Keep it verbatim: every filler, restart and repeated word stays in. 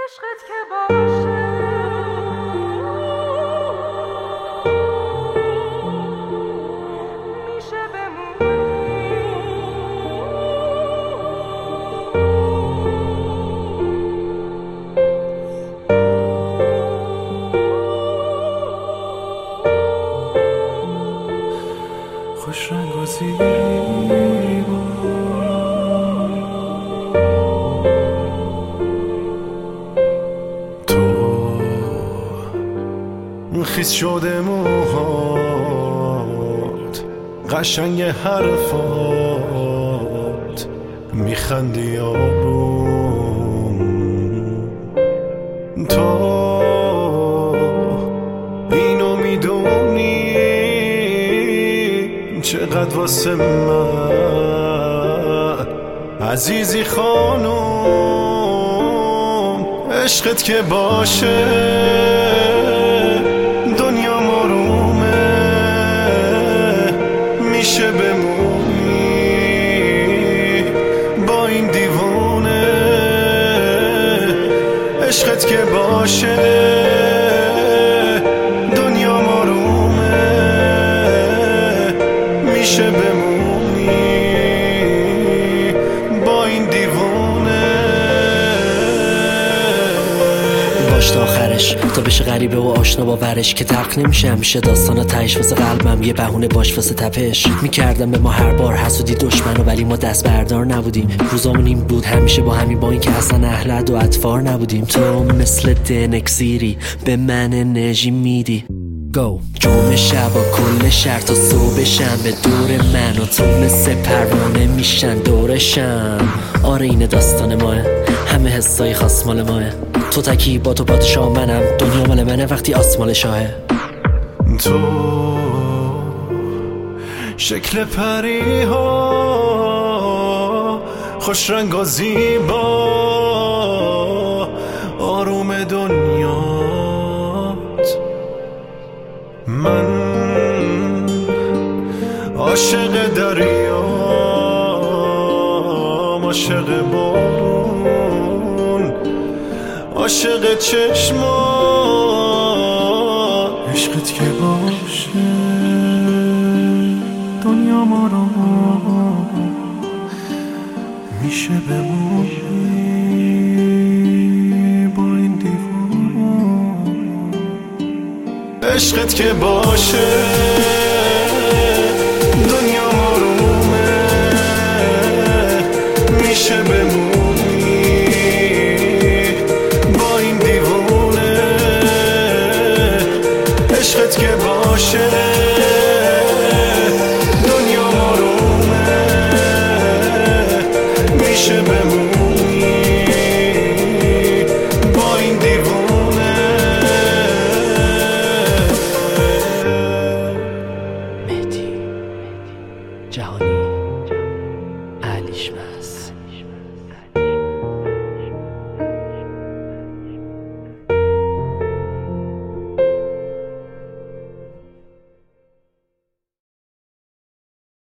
عشقت که باشه میشه بمونی. خوش رنگ و زیبا خیس شده موهات قشنگ حرفات میخندی آروم تو اینو میدونی چقدر واسه من عزیزی خانم عشقت که باشه دنیا مرومه میشه بمونی با این دیوونه عشقت که باشه دنیا مرومه میشه بمونی با این دیوونه باش تا آخرش تا بشه غریبه و آشنا با ورش که تق نمیشه همیشه داستانا تهش واسه قلبم یه بهونه باش واسه تپش میکردم به ما هر بار حسودی دشمنو ولی ما دست بردار نبودیم روزامون این بود همیشه با همین با این که اصلا اهل عد و اطفار نبودیم تو مثل دنکسیری به من انرژی میدی گو جمعه شب و کل شهر تا صبح شنبه دور من و تو مثل پروانه میشن دورشم آره این داستان ماه همه حسای خاص مال ماه تو تکی با تو پادشاه منم دنیا مال منه وقتی آسمال شاهه تو شکل پری ها خوش رنگ و زیبا آروم دنیات من عاشق دریا عاشق بارون عاشق چشما عشقت که باشه دنیا ما رو میشه بمونی با این دیوان عشقت که باشه